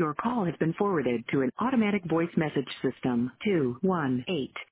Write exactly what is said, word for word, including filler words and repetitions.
Your call has been forwarded to an automatic voice message system. two one eight